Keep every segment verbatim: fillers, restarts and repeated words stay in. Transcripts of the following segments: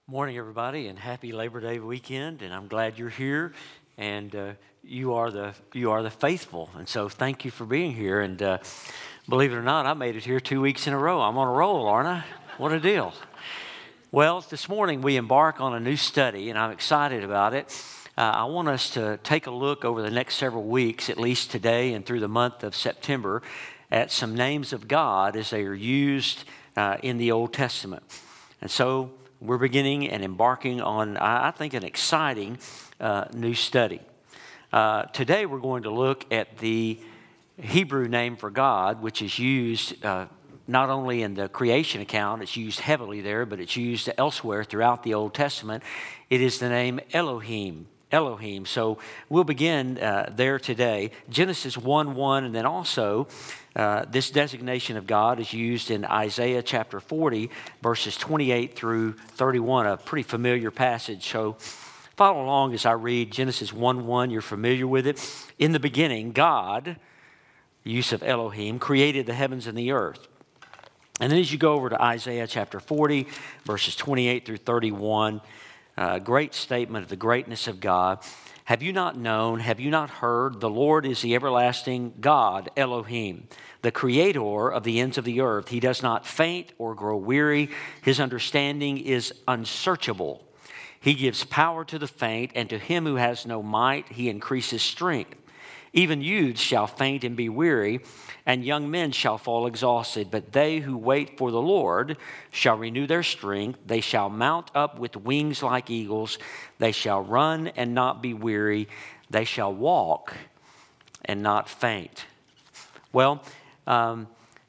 Morning, everybody, and happy Labor Day weekend. And I'm glad you're here, and uh, you are the you are the faithful. And so, thank you for being here. And uh, believe it or not, I made it here two weeks in a row. I'm on a roll, aren't I? What a deal! Well, this morning we embark on a new study, and I'm excited about it. Uh, I want us to take a look over the next several weeks, at least today and through the month of September, at some names of God as they are used uh, in the Old Testament. And so, we're beginning and embarking on, I think, an exciting uh, new study. Uh, today we're going to look at the Hebrew name for God, which is used uh, not only in the creation account, it's used heavily there, but it's used elsewhere throughout the Old Testament. It is the name Elohim. Elohim. So we'll begin uh, there today. Genesis one one, and then also uh, this designation of God is used in Isaiah chapter forty, verses twenty-eight through thirty-one, a pretty familiar passage. So follow along as I read Genesis one one. You're familiar with it. In the beginning, God, the use of Elohim, created the heavens and the earth. And then as you go over to Isaiah chapter forty, verses twenty-eight through thirty-one, a uh, great statement of the greatness of God. Have you not known, have you not heard, the Lord is the everlasting God, Elohim, the creator of the ends of the earth. He does not faint or grow weary. His understanding is unsearchable. He gives power to the faint, and to him who has no might, he increases strength. Even youths shall faint and be weary, and young men shall fall exhausted. But they who wait for the Lord shall renew their strength. They shall mount up with wings like eagles. They shall run and not be weary. They shall walk and not faint. Well, um,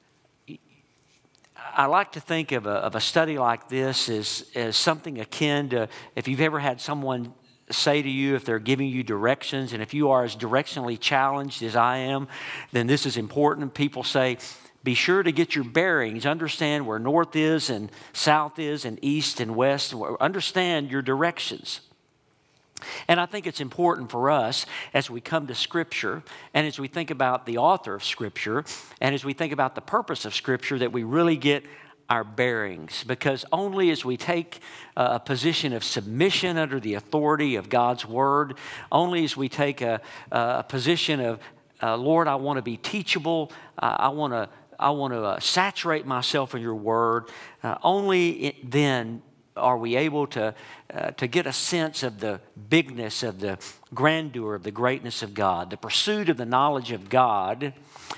I like to think of a, of a study like this as, as something akin to if you've ever had someone say to you if they're giving you directions, and if you are as directionally challenged as I am, then this is important. People say, be sure to get your bearings, understand where north is and south is and east and west, understand your directions. And I think it's important for us as we come to Scripture and as we think about the author of Scripture and as we think about the purpose of Scripture that we really get our bearings, because only as we take a position of submission under the authority of God's Word, only as we take a, a position of, uh, Lord, I want to be teachable, uh, I want to I want to uh, saturate myself in your Word, uh, only it, then are we able to uh, to get a sense of the bigness, of the grandeur, of the greatness of God. The pursuit of the knowledge of God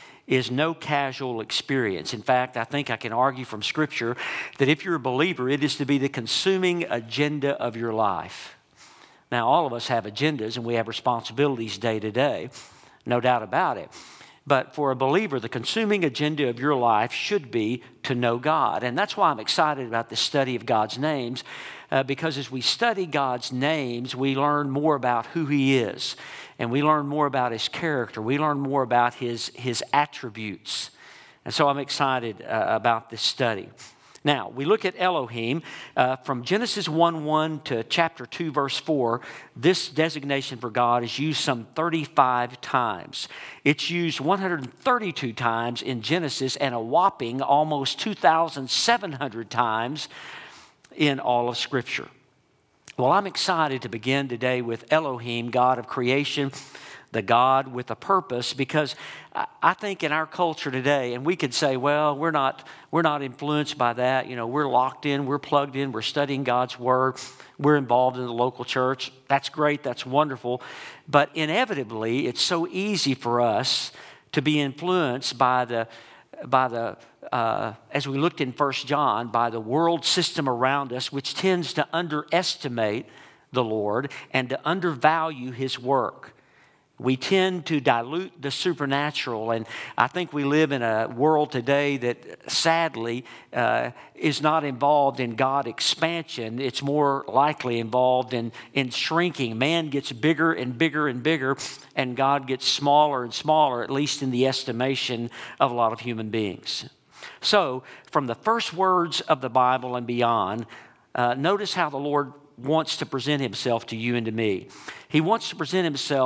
is no casual experience. In fact, I think I can argue from Scripture that if you're a believer, it is to be the consuming agenda of your life. Now, all of us have agendas and we have responsibilities day to day, no doubt about it. But for a believer, the consuming agenda of your life should be to know God. And that's why I'm excited about the study of God's names, uh, because as we study God's names, we learn more about who He is. And we learn more about His character. We learn more about His, his attributes. And so I'm excited uh, about this study. Now, we look at Elohim uh, from Genesis one one to chapter two, verse four. This designation for God is used some thirty-five times. It's used one hundred thirty-two times in Genesis and a whopping almost two thousand seven hundred times in all of Scripture. Well, I'm excited to begin today with Elohim, God of creation, the God with a purpose, because I think in our culture today, and we could say, well, we're not we're not influenced by that. You know, we're locked in, we're plugged in, we're studying God's Word, we're involved in the local church. That's great, that's wonderful. But inevitably, it's so easy for us to be influenced by the by the uh, as we looked in First John, by the world system around us, which tends to underestimate the Lord and to undervalue His work. We tend to dilute the supernatural, and I think we live in a world today that sadly uh, is not involved in God expansion. It's more likely involved in, in shrinking. Man gets bigger and bigger and bigger, and God gets smaller and smaller, at least in the estimation of a lot of human beings. So, from the first words of the Bible and beyond, uh, notice how the Lord wants to present Himself to you and to me. He wants to present Himself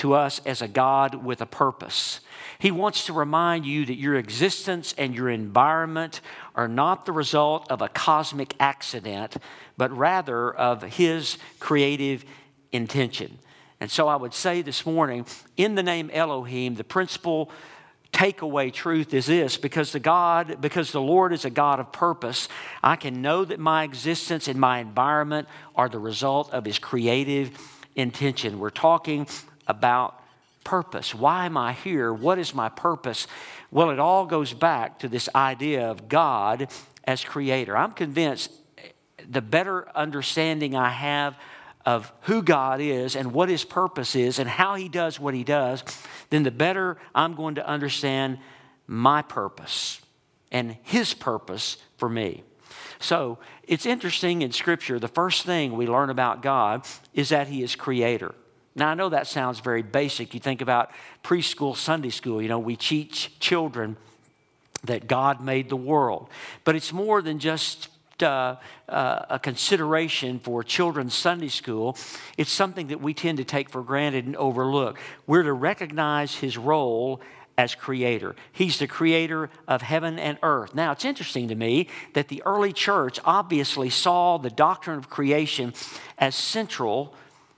to us as a God with a purpose. He wants to remind you that your existence and your environment are not the result of a cosmic accident, but rather of His creative intention. And so I would say this morning, in the name Elohim, the principal takeaway truth is this: because the God, because the Lord is a God of purpose, I can know that my existence and my environment are the result of His creative intention. We're talking about purpose. Why am I here? What is my purpose? Well, it all goes back to this idea of God as creator. I'm convinced the better understanding I have of who God is and what His purpose is and how He does what He does, then the better I'm going to understand my purpose and His purpose for me. So it's interesting in Scripture, the first thing we learn about God is that He is creator. Now, I know that sounds very basic. You think about preschool, Sunday school. You know, we teach children that God made the world. But it's more than just uh, uh, a consideration for children's Sunday school. It's something that we tend to take for granted and overlook. We're to recognize His role as creator. He's the creator of heaven and earth. Now, it's interesting to me that the early church obviously saw the doctrine of creation as central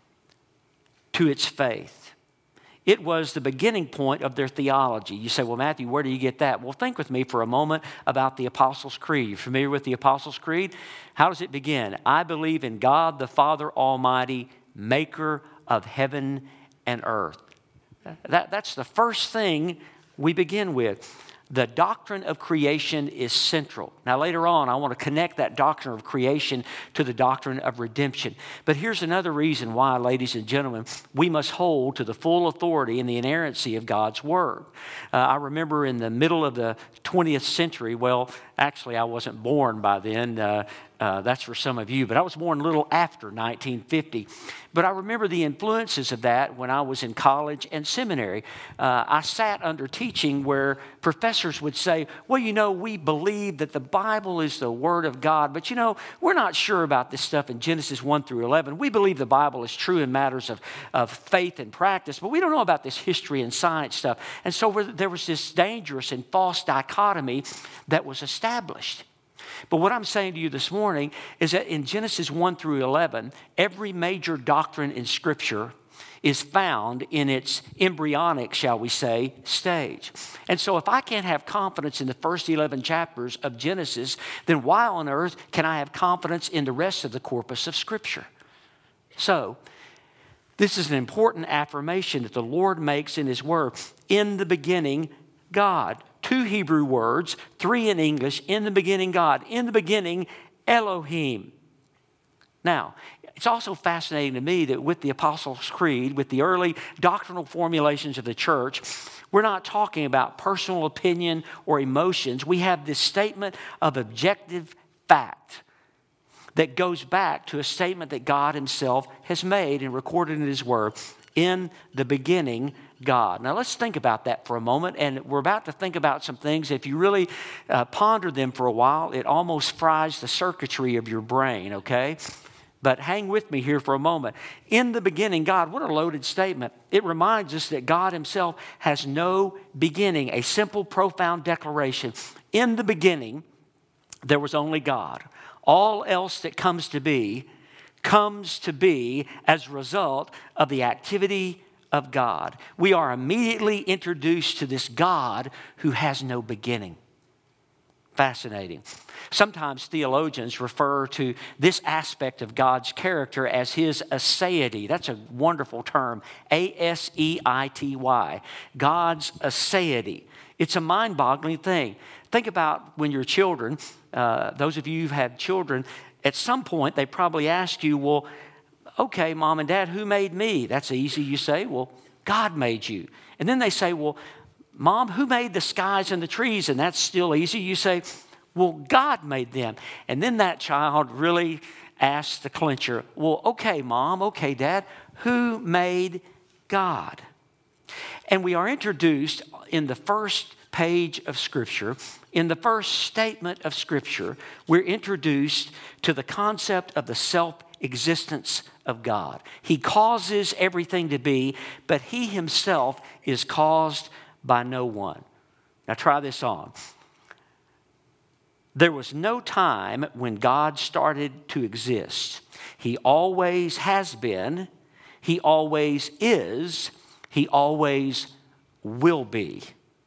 to its faith. It was the beginning point of their theology. You say, well, Matthew, where do you get that? Well, think with me for a moment about the Apostles' Creed. You familiar with the Apostles' Creed? How does it begin? I believe in God the Father Almighty, maker of heaven and earth. That, that's the first thing we begin with. The doctrine of creation is central. Now, later on, I want to connect that doctrine of creation to the doctrine of redemption. But here's another reason why, ladies and gentlemen, we must hold to the full authority and the inerrancy of God's Word. Uh, I remember in the middle of the twentieth century, well, actually, I wasn't born by then. Uh, uh, that's for some of you, but I was born a little after nineteen fifty. But I remember the influences of that when I was in college and seminary. Uh, I sat under teaching where professors would say, well, you know, we believe that the Bible is the Word of God, but, you know, we're not sure about this stuff in Genesis one through eleven. We believe the Bible is true in matters of, of faith and practice, but we don't know about this history and science stuff. And so there was this dangerous and false dichotomy that was established. But what I'm saying to you this morning is that in Genesis one through eleven, every major doctrine in Scripture is found in its embryonic, shall we say, stage. And so if I can't have confidence in the first eleven chapters of Genesis, then why on earth can I have confidence in the rest of the corpus of Scripture? So, this is an important affirmation that the Lord makes in His Word. In the beginning, God. Two Hebrew words, three in English. In the beginning, God. In the beginning, Elohim. Now, it's also fascinating to me that with the Apostles' Creed, with the early doctrinal formulations of the church, we're not talking about personal opinion or emotions. We have this statement of objective fact that goes back to a statement that God Himself has made and recorded in His Word. In the beginning, God. Now let's think about that for a moment, and we're about to think about some things. If you really uh, ponder them for a while, it almost fries the circuitry of your brain, okay? But hang with me here for a moment. In the beginning, God, what a loaded statement. It reminds us that God Himself has no beginning, a simple, profound declaration. In the beginning, there was only God. All else that comes to be comes to be as a result of the activity of God. We are immediately introduced to this God who has no beginning. Fascinating. Sometimes theologians refer to this aspect of God's character as His aseity. That's a wonderful term. A S E I T Y. God's aseity. It's a mind-boggling thing. Think about when you're children, uh, those of you who've had children, at some point they probably ask you, well, okay, Mom and Dad, who made me? That's easy. You say, well, God made you. And then they say, well, Mom, who made the skies and the trees? And that's still easy. You say, well, God made them. And then that child really asks the clincher, well, okay, Mom, okay, Dad, who made God? And we are introduced in the first page of Scripture, in the first statement of Scripture, we're introduced to the concept of the self-existence of God. He causes everything to be, but He Himself is caused by no one. Now try this on. There was no time when God started to exist. He always has been. He always is. He always will be.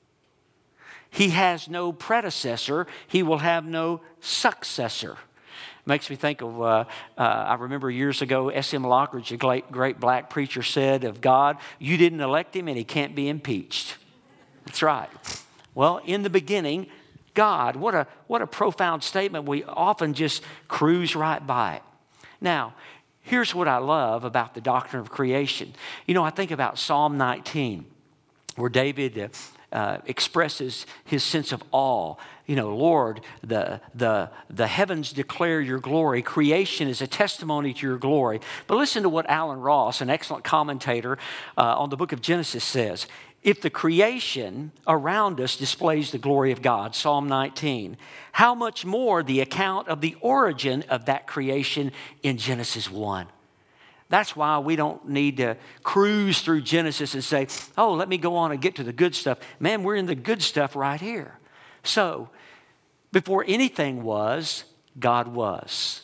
He has no predecessor. He will have no successor. Makes me think of, uh, uh, I remember years ago, S M Lockridge, a great, great black preacher, said of God, you didn't elect Him and He can't be impeached. That's right. Well, in the beginning, God, what a, what a profound statement. We often just cruise right by it. Now, here's what I love about the doctrine of creation. You know, I think about Psalm nineteen, where David uh, uh, expresses his sense of awe. You know, Lord, the, the, the heavens declare your glory. Creation is a testimony to your glory. But listen to what Alan Ross, an excellent commentator uh, on the book of Genesis, says. If the creation around us displays the glory of God, Psalm nineteen, how much more the account of the origin of that creation in Genesis one? That's why we don't need to cruise through Genesis and say, oh, let me go on and get to the good stuff. Man, we're in the good stuff right here. So, before anything was, God was.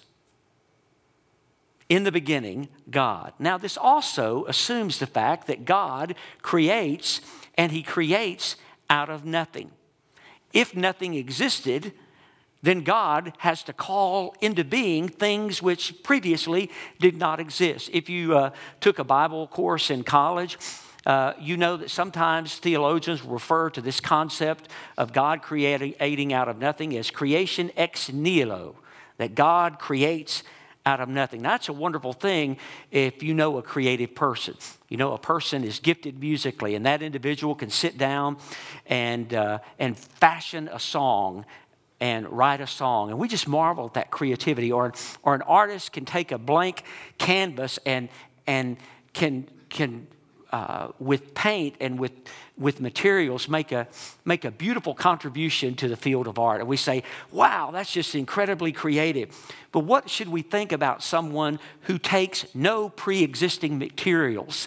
In the beginning, God. Now, this also assumes the fact that God creates, and He creates out of nothing. If nothing existed, then God has to call into being things which previously did not exist. If you uh, took a Bible course in college, uh, you know that sometimes theologians refer to this concept of God creating out of nothing as creation ex nihilo, that God creates out of nothing. Now, that's a wonderful thing if you know a creative person. You know, a person is gifted musically, and that individual can sit down and uh, and fashion a song and write a song. And we just marvel at that creativity. Or, or an artist can take a blank canvas and and can can uh, with paint and with with materials make a make a beautiful contribution to the field of art. And we say, wow, that's just incredibly creative. But what should we think about someone who takes no pre-existing materials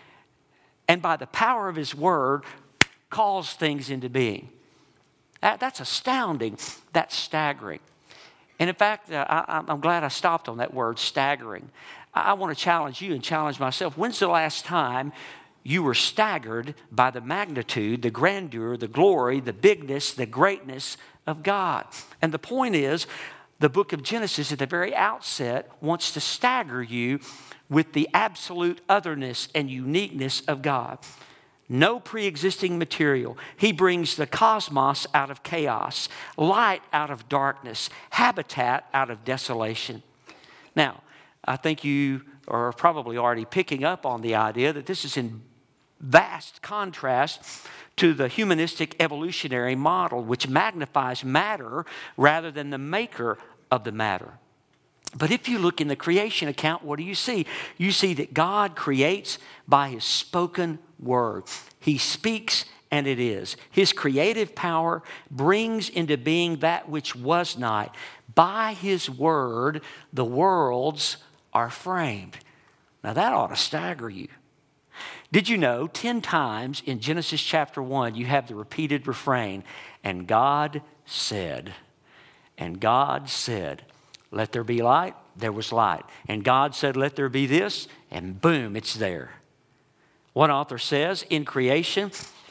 and by the power of His word calls things into being? That, that's astounding. That's staggering. And in fact, uh, I, I'm glad I stopped on that word, staggering. I, I want to challenge you and challenge myself. When's the last time you were staggered by the magnitude, the grandeur, the glory, the bigness, the greatness of God? And the point is, the book of Genesis at the very outset wants to stagger you with the absolute otherness and uniqueness of God. No pre-existing material. He brings the cosmos out of chaos, light out of darkness, habitat out of desolation. Now, I think you are probably already picking up on the idea that this is in vast contrast to the humanistic evolutionary model, which magnifies matter rather than the maker of the matter. But if you look in the creation account, what do you see? You see that God creates by His spoken word. He speaks and it is. His creative power brings into being that which was not. By His word, the worlds are framed. Now that ought to stagger you. Did you know ten times in Genesis chapter one you have the repeated refrain, and God said, and God said, let there be light, there was light. And God said, let there be this, and boom, it's there. One author says, in creation,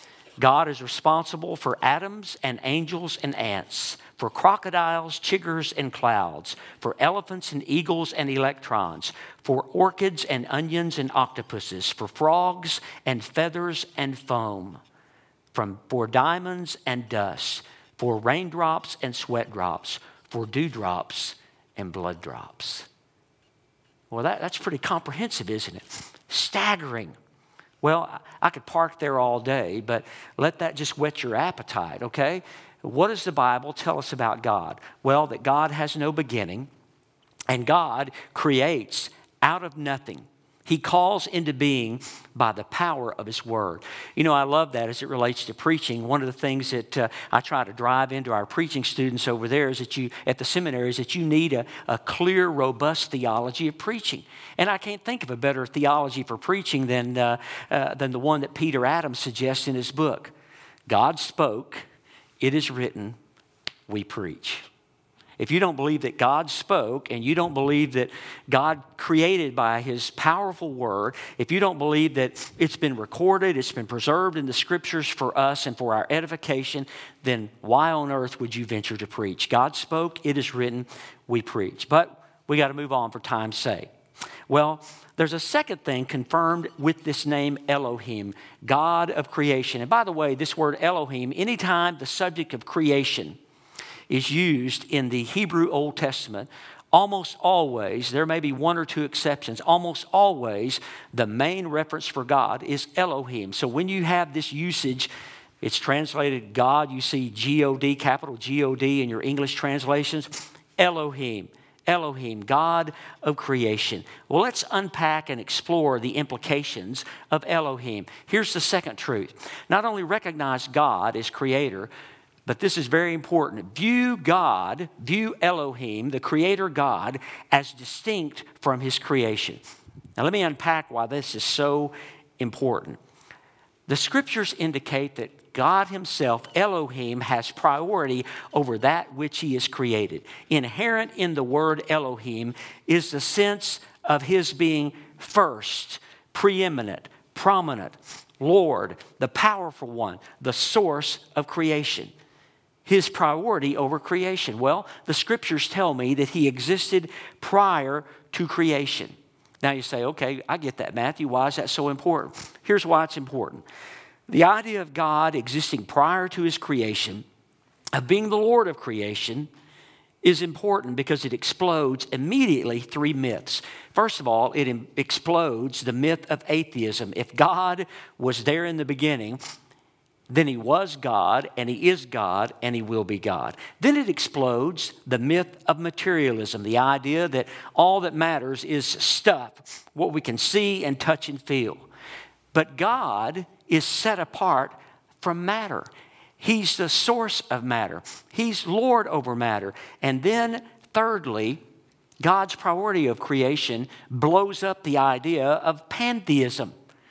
God is responsible for atoms and angels and ants, for crocodiles, chiggers, and clouds, for elephants and eagles and electrons, for orchids and onions and octopuses, for frogs and feathers and foam, from, for diamonds and dust, for raindrops and sweat drops, for dewdrops and blood drops. Well, that, that's pretty comprehensive, isn't it? Staggering. Well, I could park there all day, but let that just whet your appetite, okay? What does the Bible tell us about God? Well, that God has no beginning, and God creates out of nothing. He calls into being by the power of His Word. You know, I love that as it relates to preaching. One of the things that uh, I try to drive into our preaching students over there is that you, at the seminary, is that you need a, a clear, robust theology of preaching. And I can't think of a better theology for preaching than, uh, uh, than the one that Peter Adams suggests in his book. God spoke, it is written, we preach. If you don't believe that God spoke and you don't believe that God created by His powerful Word, if you don't believe that it's been recorded, it's been preserved in the Scriptures for us and for our edification, then why on earth would you venture to preach? God spoke, it is written, we preach. But we got to move on for time's sake. Well, there's a second thing confirmed with this name Elohim, God of creation. And by the way, this word Elohim, anytime the subject of creation is used in the Hebrew Old Testament, almost always, there may be one or two exceptions, almost always the main reference for God is Elohim. So when you have this usage, it's translated God, you see G O D, capital G O D in your English translations, Elohim. Elohim, God of creation. Well, let's unpack and explore the implications of Elohim. Here's the second truth. Not only recognize God as creator, but this is very important. View God, view Elohim, the creator God, as distinct from His creation. Now let me unpack why this is so important. The Scriptures indicate that God Himself, Elohim, has priority over that which He has created. Inherent in the word Elohim is the sense of His being first, preeminent, prominent, Lord, the powerful one, the source of creation. His priority over creation. Well, the Scriptures tell me that He existed prior to creation. Now you say, okay, I get that, Matthew. Why is that so important? Here's why it's important. The idea of God existing prior to His creation, of being the Lord of creation, is important because it explodes immediately three myths. First of all, it explodes the myth of atheism. If God was there in the beginning, then He was God, and He is God, and He will be God. Then it explodes the myth of materialism, the idea that all that matters is stuff, what we can see and touch and feel. But God is set apart from matter. He's the source of matter. He's Lord over matter. And then, thirdly, God's priority of creation blows up the idea of pantheism.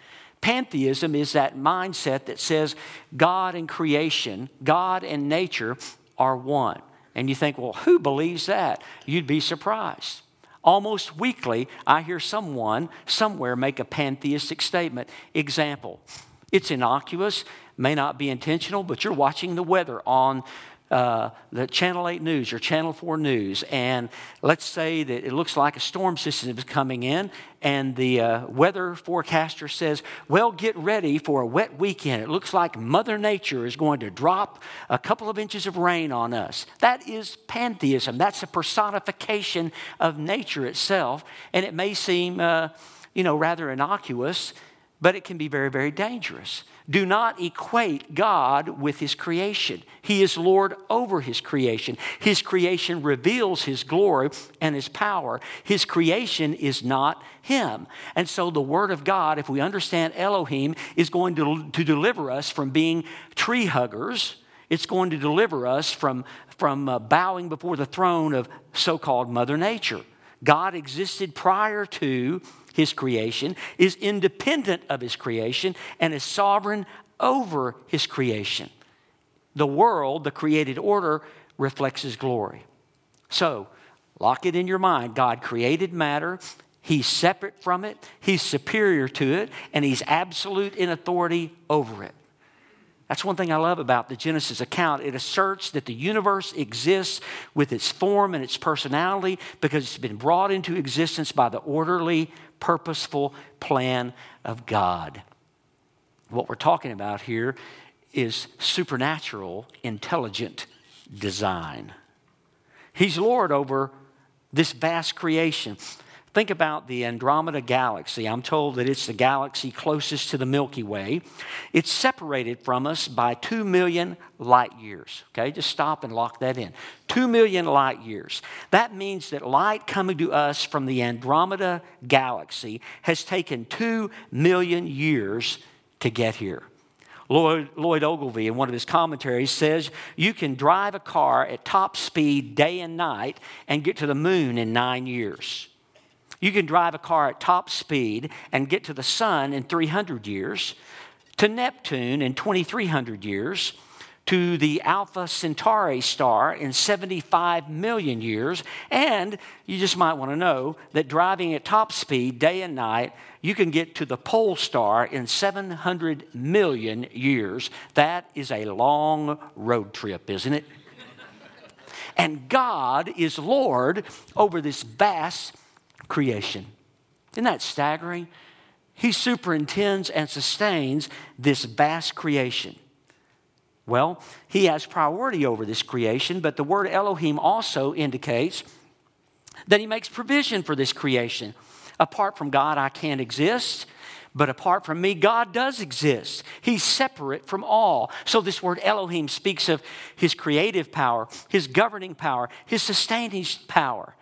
Pantheism is that mindset that says God and creation, God and nature are one. And you think, well, who believes that? You'd be surprised. Almost weekly, I hear someone somewhere make a pantheistic statement. Example, it's innocuous, may not be intentional, but you're watching the weather on Uh, the Channel eight News or Channel four News, and let's say that it looks like a storm system is coming in, and the uh, weather forecaster says, well, get ready for a wet weekend. It looks like Mother Nature is going to drop a couple of inches of rain on us. That is pantheism. That's a personification of nature itself, and it may seem, uh, you know, rather innocuous, but it can be very, very dangerous. Do not equate God with His creation. He is Lord over His creation. His creation reveals His glory and His power. His creation is not Him. And so the Word of God, if we understand Elohim, is going to, to deliver us from being tree huggers. It's going to deliver us from, from uh, bowing before the throne of so-called Mother Nature. God existed prior to His creation, is independent of His creation, and is sovereign over His creation. The world, the created order, reflects His glory. So, lock it in your mind. God created matter. He's separate from it. He's superior to it. And He's absolute in authority over it. That's one thing I love about the Genesis account. It asserts that the universe exists with its form and its personality because it's been brought into existence by the orderly, purposeful plan of God. What we're talking about here is supernatural, intelligent design. He's Lord over this vast creation. Think about the Andromeda Galaxy. I'm told that it's the galaxy closest to the Milky Way. It's separated from us by two million light years. Okay, just stop and lock that in. two million light years. That means that light coming to us from the Andromeda Galaxy has taken two million years to get here. Lloyd, Lloyd Ogilvie, in one of his commentaries, says you can drive a car at top speed day and night and get to the moon in nine years. You can drive a car at top speed and get to the sun in three hundred years, to Neptune in twenty-three hundred years, to the Alpha Centauri star in seventy-five million years, and you just might want to know that driving at top speed day and night, you can get to the pole star in seven hundred million years. That is a long road trip, isn't it? And God is Lord over this vast creation. Isn't that staggering? He superintends and sustains this vast creation. Well, he has priority over this creation, but the word Elohim also indicates that he makes provision for this creation. Apart from God, I can't exist, but apart from me, God does exist. He's separate from all. So this word Elohim speaks of his creative power, his governing power, his sustaining power.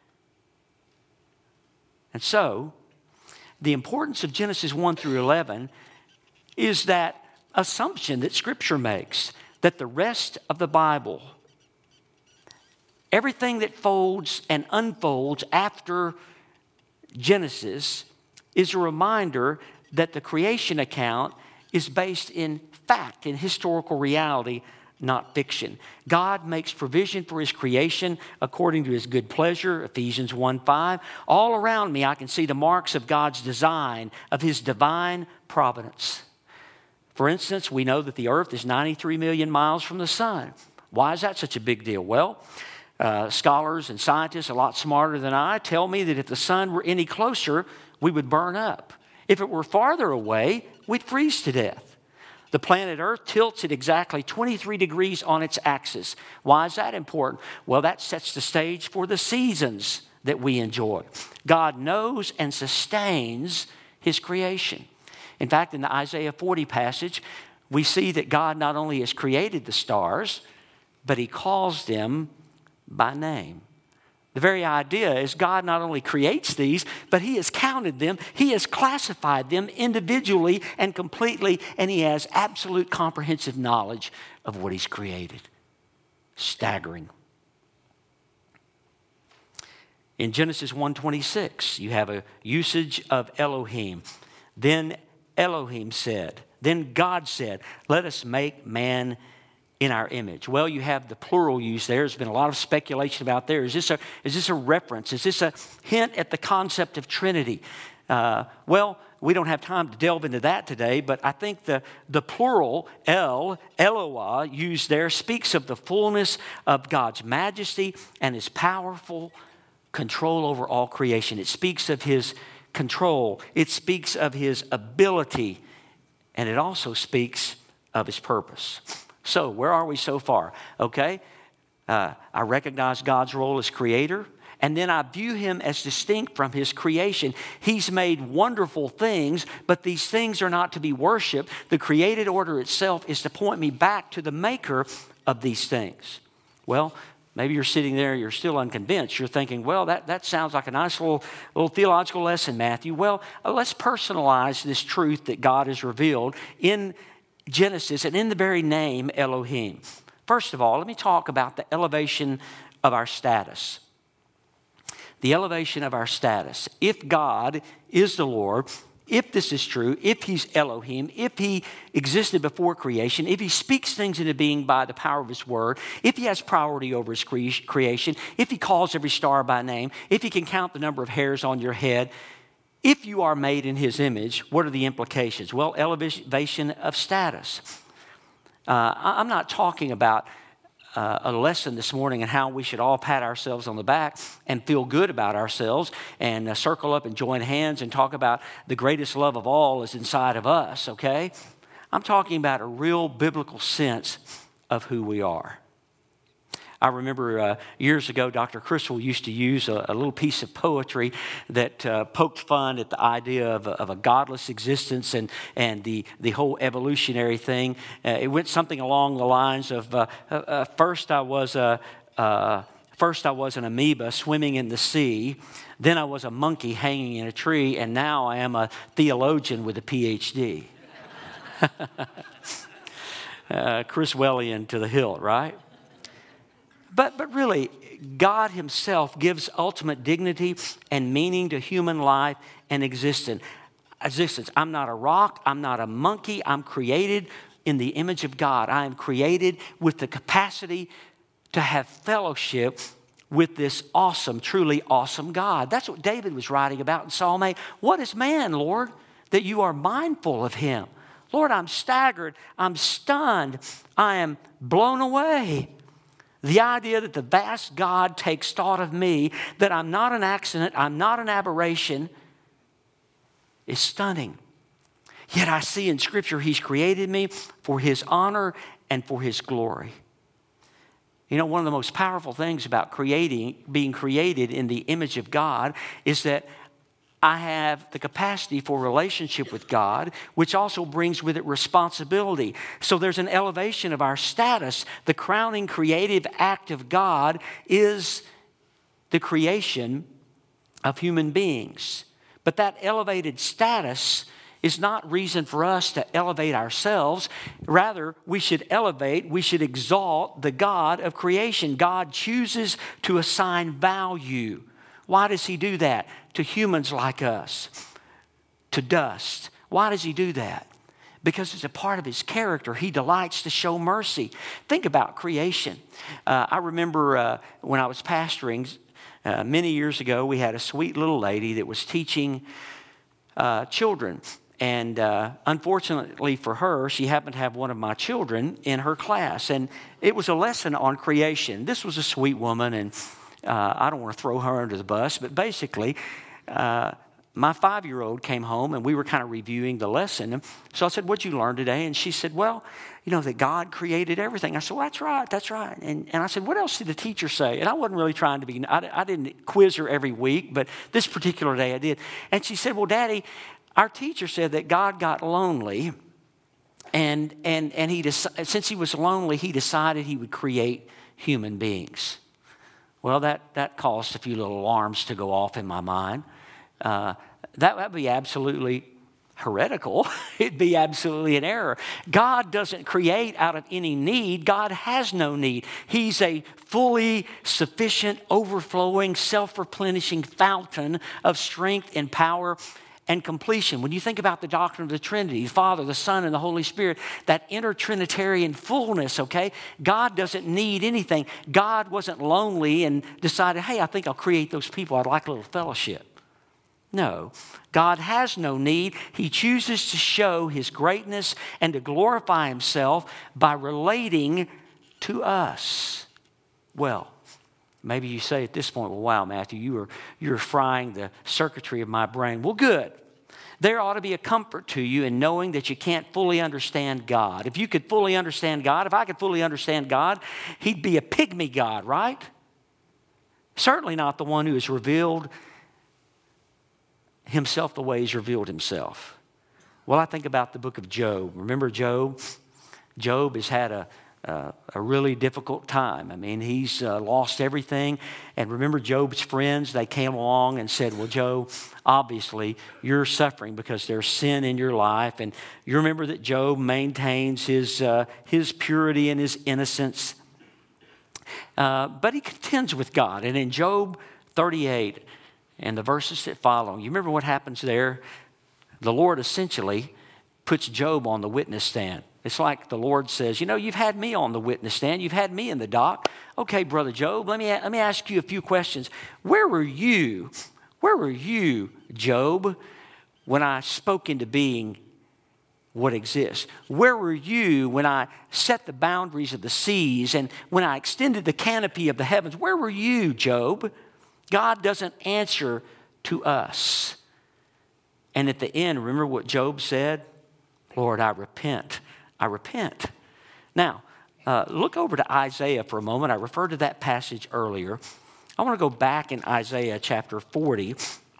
And so, the importance of Genesis one through eleven is that assumption that Scripture makes that the rest of the Bible, everything that folds and unfolds after Genesis, is a reminder that the creation account is based in fact, in historical reality, not fiction. God makes provision for his creation according to his good pleasure, Ephesians one five. All around me I can see the marks of God's design, of his divine providence. For instance, we know that the earth is ninety-three million miles from the sun. Why is that such a big deal? Well, uh, scholars and scientists a lot smarter than I tell me that if the sun were any closer, we would burn up. If it were farther away, we'd freeze to death. The planet Earth tilts at exactly twenty-three degrees on its axis. Why is that important? Well, that sets the stage for the seasons that we enjoy. God knows and sustains his creation. In fact, in the Isaiah forty passage, we see that God not only has created the stars, but he calls them by name. The very idea is God not only creates these, but he has counted them, he has classified them individually and completely, and he has absolute comprehensive knowledge of what he's created. Staggering. In Genesis one twenty-six, you have a usage of Elohim. Then Elohim said, then God said, let us make man in our image. Well, you have the plural use there. There's been a lot of speculation about there. Is this a, is this a reference? Is this a hint at the concept of Trinity? Uh, well, we don't have time to delve into that today, but I think the, the plural, El, Eloah, used there speaks of the fullness of God's majesty and his powerful control over all creation. It speaks of his control. It speaks of his ability, and it also speaks of his purpose. So, where are we so far? Okay, uh, I recognize God's role as creator, and then I view him as distinct from his creation. He's made wonderful things, but these things are not to be worshiped. The created order itself is to point me back to the maker of these things. Well, maybe you're sitting there, you're still unconvinced. You're thinking, well, that, that sounds like a nice little, little theological lesson, Matthew. Well, uh, let's personalize this truth that God has revealed in Genesis and in the very name Elohim. First of all, let me talk about the elevation of our status. The elevation of our status. If God is the Lord, if this is true, if he's Elohim, if he existed before creation, if he speaks things into being by the power of his word, if he has priority over his cre- creation, if he calls every star by name, if he can count the number of hairs on your head, if you are made in his image, what are the implications? Well, elevation of status. Uh, I'm not talking about uh, a lesson this morning on how we should all pat ourselves on the back and feel good about ourselves and uh, circle up and join hands and talk about the greatest love of all is inside of us, okay? I'm talking about a real biblical sense of who we are. I remember uh, years ago, Doctor Criswell used to use a, a little piece of poetry that uh, poked fun at the idea of a, of a godless existence and, and the, the whole evolutionary thing. Uh, it went something along the lines of, uh, uh, first I was a... Uh, First, I was an amoeba swimming in the sea. Then I was a monkey hanging in a tree. And now I am a theologian with a P H D. uh, Criswellian to the hilt, right? But, but really, God himself gives ultimate dignity and meaning to human life and existence. Existence. I'm not a rock. I'm not a monkey. I'm created in the image of God. I am created with the capacity to have fellowship with this awesome, truly awesome God. That's what David was writing about in Psalm eight. What is man, Lord, that you are mindful of him? Lord, I'm staggered. I'm stunned. I am blown away. The idea that the vast God takes thought of me, that I'm not an accident, I'm not an aberration, is stunning. Yet I see in Scripture he's created me for his honor and for his glory. You know, one of the most powerful things about creating, being created in the image of God is that I have the capacity for relationship with God, which also brings with it responsibility. So there's an elevation of our status. The crowning creative act of God is the creation of human beings. But that elevated status is not reason for us to elevate ourselves. Rather, we should elevate, we should exalt the God of creation. God chooses to assign value. Why does he do that? To humans like us, to dust. Why does he do that? Because it's a part of his character. He delights to show mercy. Think about creation. Uh, I remember uh, when I was pastoring uh, many years ago, we had a sweet little lady that was teaching uh, children. And uh, unfortunately for her, she happened to have one of my children in her class. And it was a lesson on creation. This was a sweet woman, and uh, I don't want to throw her under the bus. But basically, uh, my five-year-old came home, and we were kind of reviewing the lesson. So I said, what'd you learn today? And she said, well, you know, that God created everything. I said, well, that's right, that's right. And, and I said, what else did the teacher say? And I wasn't really trying to be, I, I didn't quiz her every week, but this particular day I did. And she said, well, Daddy, our teacher said that God got lonely, and and and he deci- since he was lonely, he decided he would create human beings. Well, that that caused a few little alarms to go off in my mind. Uh, that would be absolutely heretical. It'd be absolutely an error. God doesn't create out of any need. God has no need. He's a fully sufficient, overflowing, self-replenishing fountain of strength and power and completion. When you think about the doctrine of the Trinity, the Father, the Son, and the Holy Spirit, that inter-Trinitarian fullness, okay? God doesn't need anything. God wasn't lonely and decided, hey, I think I'll create those people. I'd like a little fellowship. No, God has no need. He chooses to show his greatness and to glorify himself by relating to us. Well, maybe you say at this point, well, wow, Matthew, you are, you're frying the circuitry of my brain. Well, good. There ought to be a comfort to you in knowing that you can't fully understand God. If you could fully understand God, if I could fully understand God, he'd be a pygmy God, right? Certainly not the one who has revealed himself the way he's revealed himself. Well, I think about the book of Job. Remember Job? Job has had a Uh, a really difficult time. I mean, he's uh, lost everything. And remember Job's friends, they came along and said, well, Job, obviously you're suffering because there's sin in your life. And you remember that Job maintains his, uh, his purity and his innocence. Uh, but he contends with God. And in Job thirty-eight and the verses that follow, you remember what happens there? The Lord essentially puts Job on the witness stand. It's like the Lord says, you know, you've had me on the witness stand. You've had me in the dock. Okay, Brother Job, let me, let me ask you a few questions. Where were you? Where were you, Job, when I spoke into being what exists? Where were you when I set the boundaries of the seas and when I extended the canopy of the heavens? Where were you, Job? God doesn't answer to us. And at the end, remember what Job said? Lord, I repent. I repent. Now, Uh, look over to Isaiah for a moment. I referred to that passage earlier. I want to go back in Isaiah chapter forty.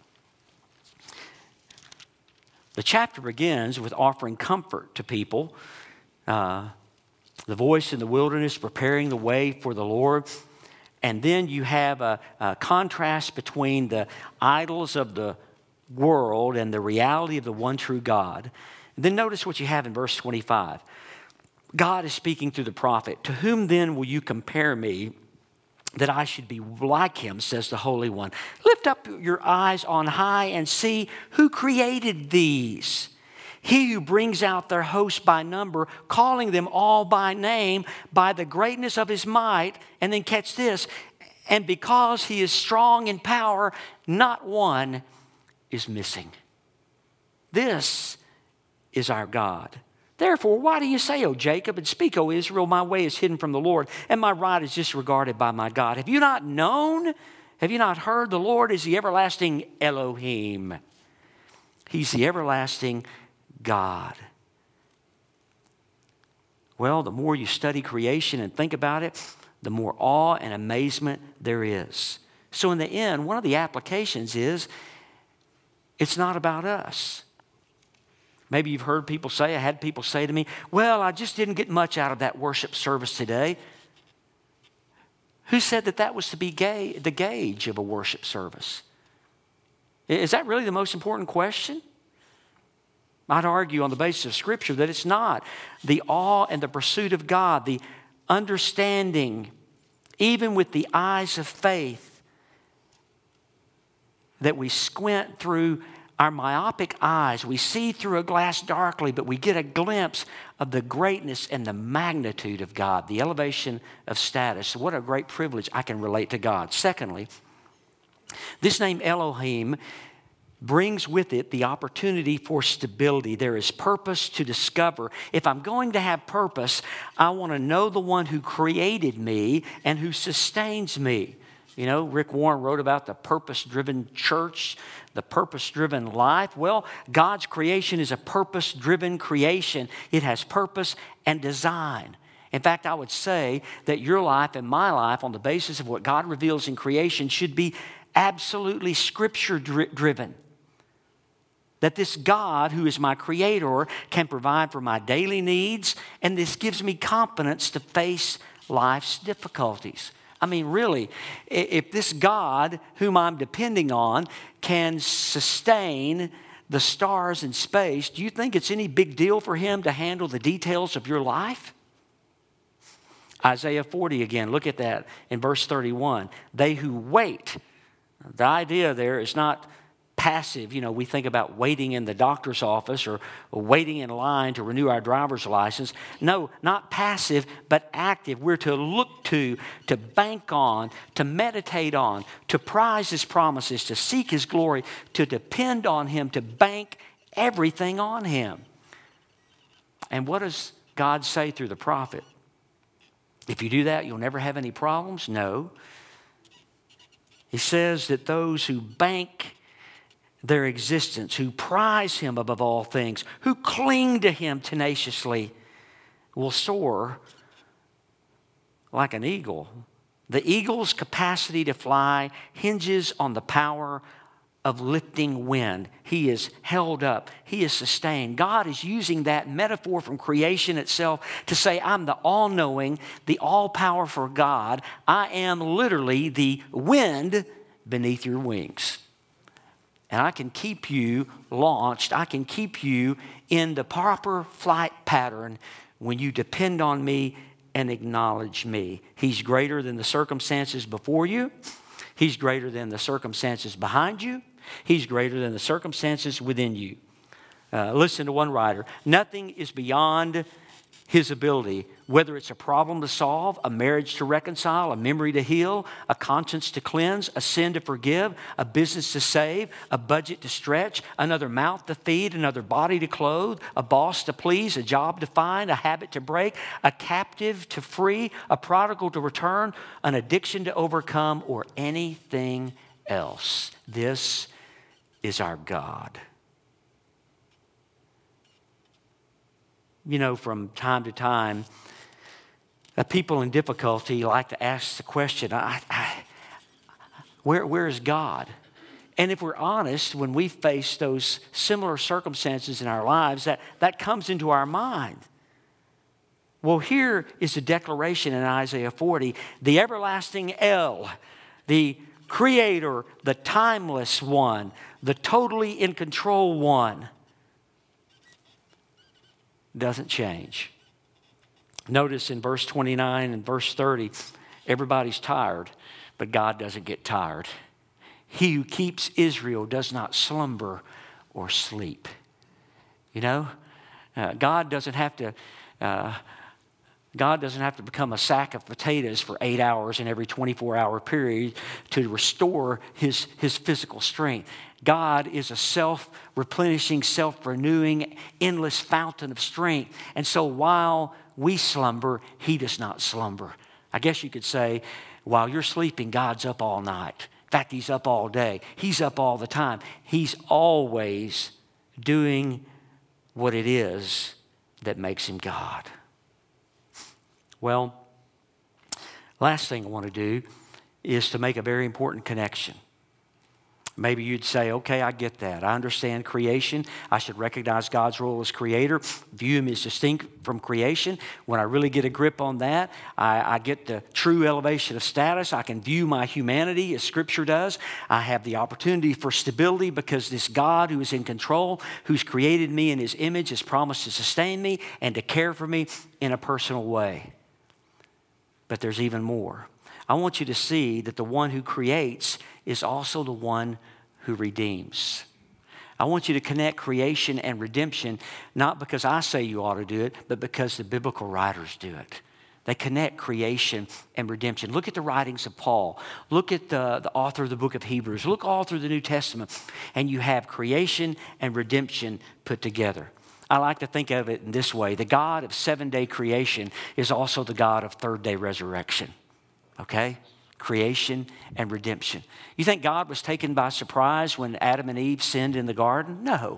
The chapter begins with offering comfort to people. Uh, the voice in the wilderness preparing the way for the Lord. And then you have a, a contrast between the idols of the world and the reality of the one true God. And then notice what you have in verse twenty-five. God is speaking through the prophet. To whom then will you compare me that I should be like him, says the Holy One. Lift up your eyes on high and see who created these. He who brings out their host by number, calling them all by name, by the greatness of his might. And then catch this. And because he is strong in power, not one is missing. This is our God. Therefore, why do you say, O Jacob, and speak, O Israel, my way is hidden from the Lord, and my right is disregarded by my God? Have you not known? Have you not heard? The Lord is the everlasting Elohim. He's the everlasting God. Well, the more you study creation and think about it, the more awe and amazement there is. So in the end, one of the applications is, it's not about us. Maybe you've heard people say, I had people say to me, well, I just didn't get much out of that worship service today. Who said that that was to be ga- the gauge of a worship service? Is that really the most important question? I'd argue on the basis of Scripture that it's not. The awe and the pursuit of God, the understanding, even with the eyes of faith, that we squint through our myopic eyes. We see through a glass darkly, but we get a glimpse of the greatness and the magnitude of God, the elevation of status. What a great privilege I can relate to God. Secondly, this name Elohim brings with it the opportunity for stability. There is purpose to discover. If I'm going to have purpose, I want to know the one who created me and who sustains me. You know, Rick Warren wrote about the purpose-driven church, the purpose-driven life. Well, God's creation is a purpose-driven creation. It has purpose and design. In fact, I would say that your life and my life, on the basis of what God reveals in creation, should be absolutely Scripture-driven. That this God, who is my creator, can provide for my daily needs, and this gives me confidence to face life's difficulties. I mean, really, if this God, whom I'm depending on, can sustain the stars in space, do you think it's any big deal for him to handle the details of your life? Isaiah forty again, look at that in verse thirty-one. They who wait, the idea there is not passive. You know, we think about waiting in the doctor's office or, or waiting in line to renew our driver's license. No, not passive, but active. We're to look to, to bank on, to meditate on, to prize his promises, to seek his glory, to depend on him, to bank everything on him. And what does God say through the prophet? If you do that, you'll never have any problems? No. He says that those who bank their existence, who prize him above all things, who cling to him tenaciously, will soar like an eagle. The eagle's capacity to fly hinges on the power of lifting wind. He is held up. He is sustained. God is using that metaphor from creation itself to say, I'm the all-knowing, the all-powerful God. I am literally the wind beneath your wings. And I can keep you launched. I can keep you in the proper flight pattern when you depend on me and acknowledge me. He's greater than the circumstances before you. He's greater than the circumstances behind you. He's greater than the circumstances within you. Uh, listen to one writer. Nothing is beyond his ability, whether it's a problem to solve, a marriage to reconcile, a memory to heal, a conscience to cleanse, a sin to forgive, a business to save, a budget to stretch, another mouth to feed, another body to clothe, a boss to please, a job to find, a habit to break, a captive to free, a prodigal to return, an addiction to overcome, or anything else. This is our God. You know, from time to time, Uh, people in difficulty like to ask the question, I, I, where, where is God? And if we're honest, when we face those similar circumstances in our lives, that, that comes into our mind. Well, here is a declaration in Isaiah forty. The everlasting El, the Creator, the timeless one, the totally in control one, doesn't change. Notice in verse twenty-nine and verse thirty, everybody's tired, but God doesn't get tired. He who keeps Israel does not slumber or sleep. You know, uh, God doesn't have to... Uh, God doesn't have to become a sack of potatoes for eight hours in every twenty-four hour period to restore his, his physical strength. God is a self-replenishing, self-renewing, endless fountain of strength. And so while we slumber, he does not slumber. I guess you could say, while you're sleeping, God's up all night. In fact, he's up all day. He's up all the time. He's always doing what it is that makes him God. Well, last thing I want to do is to make a very important connection. Maybe you'd say, okay, I get that. I understand creation. I should recognize God's role as creator, view him as distinct from creation. When I really get a grip on that, I, I get the true elevation of status. I can view my humanity as Scripture does. I have the opportunity for stability because this God who is in control, who's created me in his image, has promised to sustain me and to care for me in a personal way. But there's even more. I want you to see that the one who creates is also the one who redeems. I want you to connect creation and redemption, not because I say you ought to do it, but because the biblical writers do it. They connect creation and redemption. Look at the writings of Paul. Look at the, the author of the book of Hebrews. Look all through the New Testament, and you have creation and redemption put together. I like to think of it in this way. The God of seven-day creation is also the God of third-day resurrection. Okay? Creation and redemption. You think God was taken by surprise when Adam and Eve sinned in the garden? No.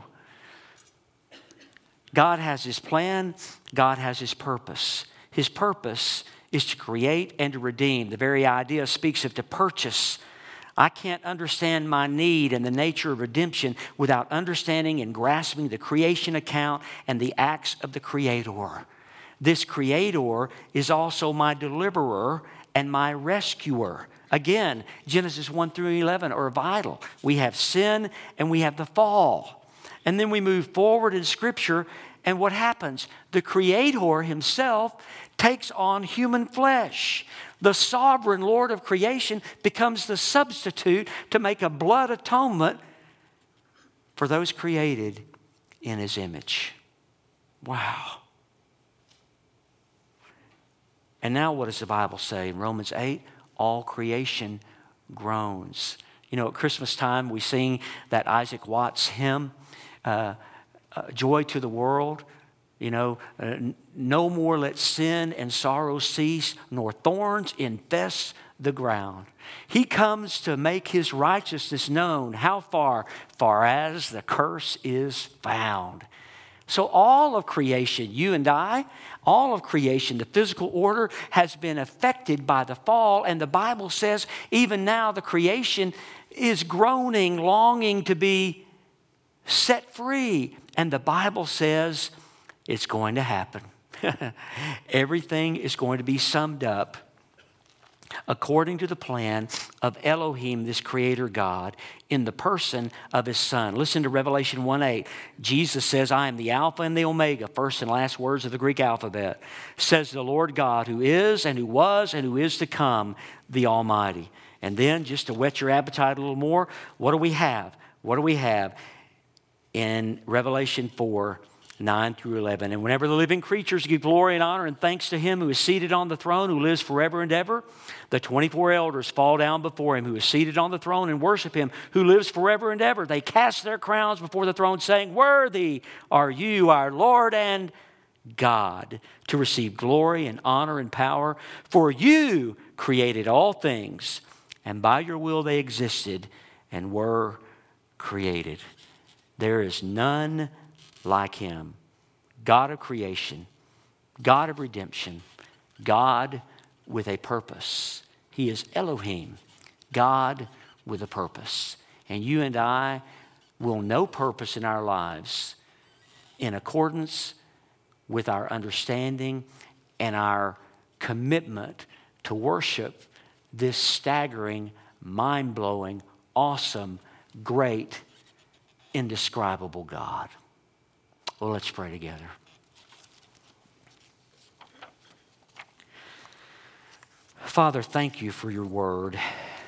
God has his plan. God has his purpose. His purpose is to create and to redeem. The very idea speaks of to purchase. I can't understand my need and the nature of redemption without understanding and grasping the creation account and the acts of the Creator. This Creator is also my deliverer and my rescuer. Again, Genesis one through eleven are vital. We have sin and we have the fall. And then we move forward in Scripture, and what happens? The Creator himself takes on human flesh. The sovereign Lord of creation becomes the substitute to make a blood atonement for those created in his image. Wow. And now what does the Bible say in Romans eight? All creation groans. You know, at Christmas time we sing that Isaac Watts hymn, uh, uh, Joy to the World. You know, uh, no more let sin and sorrow cease, nor thorns infest the ground. He comes to make his righteousness known. How far? Far as the curse is found. So all of creation, you and I, all of creation, the physical order has been affected by the fall. And the Bible says even now the creation is groaning, longing to be set free. And the Bible says it's going to happen. Everything is going to be summed up according to the plan of Elohim, this creator God, in the person of his Son. Listen to Revelation one eight. Jesus says, I am the Alpha and the Omega, first and last words of the Greek alphabet, says the Lord God, who is and who was and who is to come, the Almighty. And then, just to whet your appetite a little more, what do we have? What do we have in Revelation four, nine through eleven? And whenever the living creatures give glory and honor and thanks to him who is seated on the throne, who lives forever and ever, the twenty-four elders fall down before him who is seated on the throne and worship him who lives forever and ever. They cast their crowns before the throne, saying, worthy are you, our Lord and God, to receive glory and honor and power. For you created all things, and by your will they existed and were created. There is none like him, God of creation, God of redemption, God with a purpose. He is Elohim, God with a purpose. And you and I will know purpose in our lives in accordance with our understanding and our commitment to worship this staggering, mind-blowing, awesome, great, indescribable God. Well, let's pray together. Father, thank you for your word.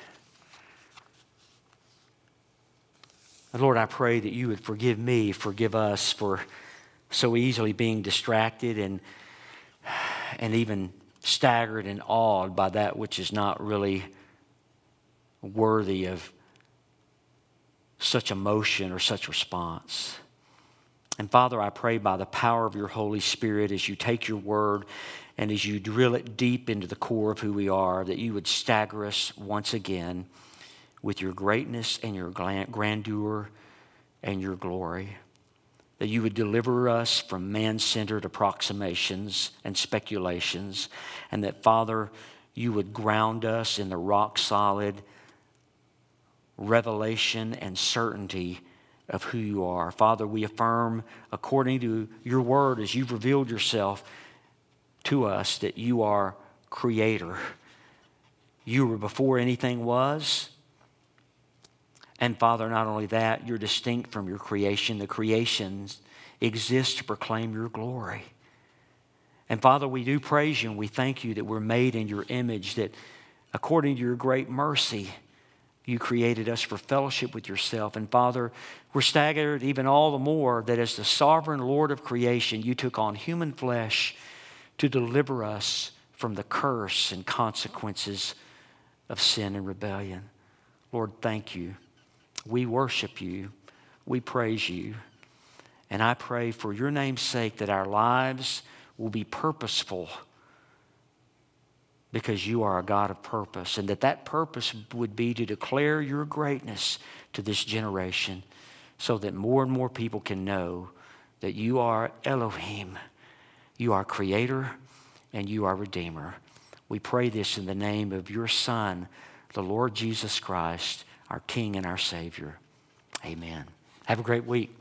And Lord, I pray that you would forgive me, forgive us for so easily being distracted and, and even staggered and awed by that which is not really worthy of such emotion or such response. And Father, I pray by the power of your Holy Spirit, as you take your word and as you drill it deep into the core of who we are, that you would stagger us once again with your greatness and your grandeur and your glory. That you would deliver us from man-centered approximations and speculations. And that, Father, you would ground us in the rock-solid revelation and certainty of who you are. Father, we affirm, according to your word, as you've revealed yourself to us, that you are creator. You were before anything was. And Father, not only that, you're distinct from your creation. The creations exist to proclaim your glory. And Father, we do praise you and we thank you that we're made in your image, that according to your great mercy, you created us for fellowship with yourself. And Father, we're staggered even all the more that as the sovereign Lord of creation, you took on human flesh to deliver us from the curse and consequences of sin and rebellion. Lord, thank you. We worship you. We praise you. And I pray for your name's sake that our lives will be purposeful, because you are a God of purpose, and that that purpose would be to declare your greatness to this generation so that more and more people can know that you are Elohim, you are creator, and you are redeemer. We pray this in the name of your Son, the Lord Jesus Christ, our King and our Savior. Amen. Have a great week.